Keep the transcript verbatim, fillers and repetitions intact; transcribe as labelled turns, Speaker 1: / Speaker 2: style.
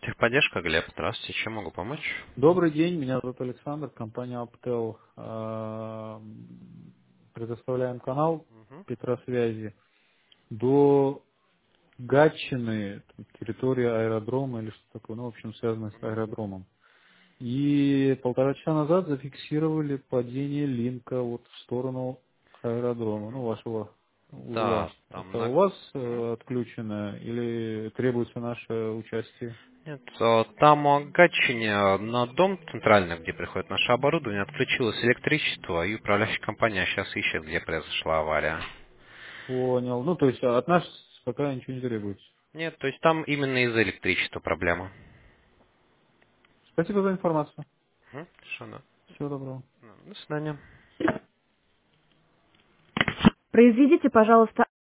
Speaker 1: Техподдержка, Глеб. Здравствуйте, чем могу помочь?
Speaker 2: Добрый день, меня зовут Александр, компания Aptel. Э, Предоставляем канал
Speaker 1: Мгм.
Speaker 2: Петросвязи до Гатчины, там, территория аэродрома или что такое, ну, в общем, связанное с аэродромом. И полтора часа назад зафиксировали падение линка вот в сторону аэродрома, ну, вашего узла.
Speaker 1: Да, там
Speaker 2: Это
Speaker 1: на...
Speaker 2: у вас
Speaker 1: Мгм.
Speaker 2: э, отключено или требуется наше участие?
Speaker 1: Нет, а, там у Гатчине на дом центральный, где приходит наше оборудование, отключилось электричество, и управляющая компания сейчас ищет, где произошла авария.
Speaker 2: Понял. Ну, то есть от нас пока ничего не требуется.
Speaker 1: Нет, то есть там именно из-за электричества проблема.
Speaker 2: Спасибо за информацию.
Speaker 1: Мгм. Хорошо, да.
Speaker 2: Всего доброго.
Speaker 1: Ну, до свидания.
Speaker 2: Произведите, пожалуйста,